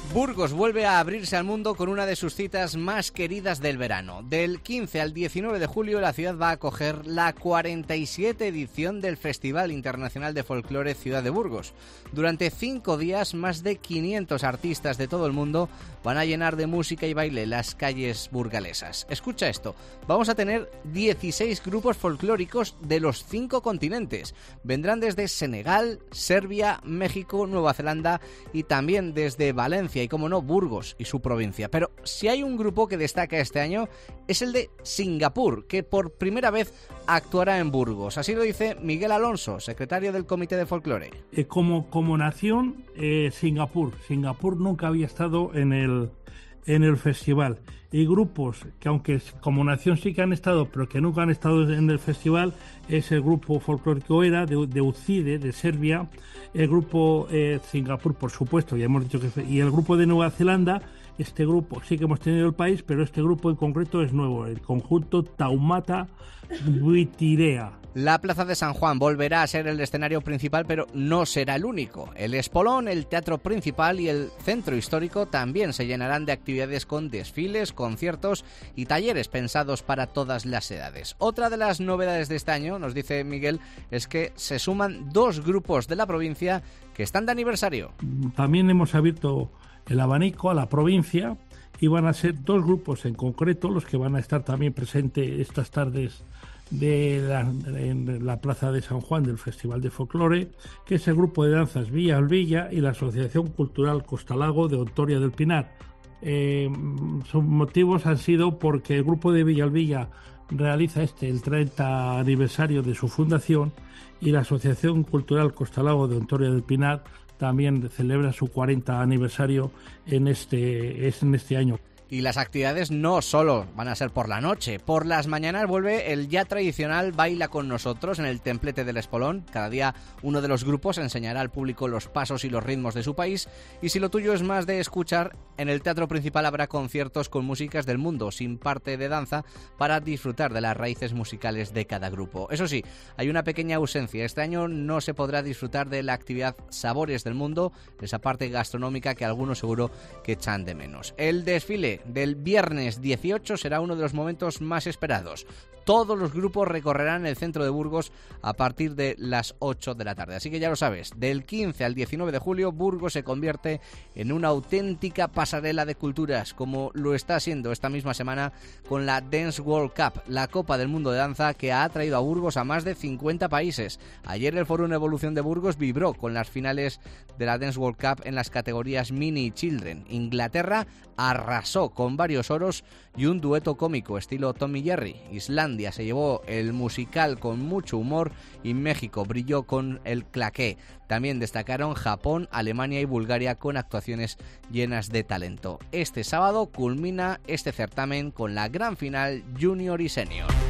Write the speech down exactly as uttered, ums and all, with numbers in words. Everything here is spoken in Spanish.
Burgos vuelve a abrirse al mundo con una de sus citas más queridas del verano. Del quince al diecinueve de julio la ciudad va a acoger la cuarenta y siete edición del Festival Internacional de Folclore Ciudad de Burgos. Durante cinco días, más de quinientos artistas de todo el mundo van a llenar de música y baile las calles burgalesas. Escucha esto, vamos a tener dieciséis grupos folclóricos de los cinco continentes. Vendrán desde Senegal, Serbia, México, Nueva Zelanda y también desde Valencia y, como no, Burgos y su provincia. Pero si hay un grupo que destaca este año es el de Singapur, que por primera vez actuará en Burgos. Así lo dice Miguel Alonso, secretario del Comité de Folclore. Eh, como, como nación, eh, Singapur. Singapur nunca había estado en el, en el festival. Y grupos que, aunque como nación sí que han estado, pero que nunca han estado en el festival, es el grupo folclórico ERA de, de UCIDE, de Serbia, el grupo eh, Singapur, por supuesto, ya hemos dicho que, y el grupo de Nueva Zelanda. Este grupo sí que hemos tenido el país, pero este grupo en concreto es nuevo, el conjunto Taumata Witirea. La Plaza de San Juan volverá a ser el escenario principal, pero no será el único. El Espolón, el Teatro Principal y el Centro Histórico también se llenarán de actividades con desfiles, conciertos y talleres pensados para todas las edades. Otra de las novedades de este año, nos dice Miguel, es que se suman dos grupos de la provincia que están de aniversario. También hemos abierto el abanico a la provincia y van a ser dos grupos en concreto los que van a estar también presentes estas tardes de la, en la Plaza de San Juan del Festival de Folclore, que es el grupo de danzas Villa al Villa y la Asociación Cultural Costalago de Ontoria del Pinar. Eh, sus motivos han sido porque el grupo de Villa al Villa realiza este el treinta aniversario de su fundación y la Asociación Cultural Costalago de Ontoria del Pinar también celebra su cuarenta aniversario en este, es en este año. Y las actividades no solo van a ser por la noche. Por las mañanas vuelve el ya tradicional Baila con nosotros en el templete del Espolón. Cada día uno de los grupos enseñará al público los pasos y los ritmos de su país. Y si lo tuyo es más de escuchar, en el Teatro Principal habrá conciertos con músicas del mundo, sin parte de danza, para disfrutar de las raíces musicales de cada grupo. Eso sí, hay una pequeña ausencia. Este año no se podrá disfrutar de la actividad Sabores del Mundo, esa parte gastronómica que algunos seguro que echan de menos. El desfile del viernes dieciocho será uno de los momentos más esperados. Todos los grupos recorrerán el centro de Burgos a partir de las ocho de la tarde. Así que ya lo sabes, del quince al diecinueve de julio, Burgos se convierte en una auténtica pasarela de culturas, como lo está haciendo esta misma semana con la Dance World Cup, la Copa del Mundo de Danza que ha atraído a Burgos a más de cincuenta países. Ayer el Foro Evolución de Burgos vibró con las finales de la Dance World Cup en las categorías Mini y Children. Inglaterra arrasó con varios oros y un dueto cómico estilo Tom y Jerry. Islandia se llevó el musical con mucho humor y México brilló con el claqué. También destacaron Japón, Alemania y Bulgaria con actuaciones llenas de talento. Este sábado culmina este certamen con la gran final Junior y Senior.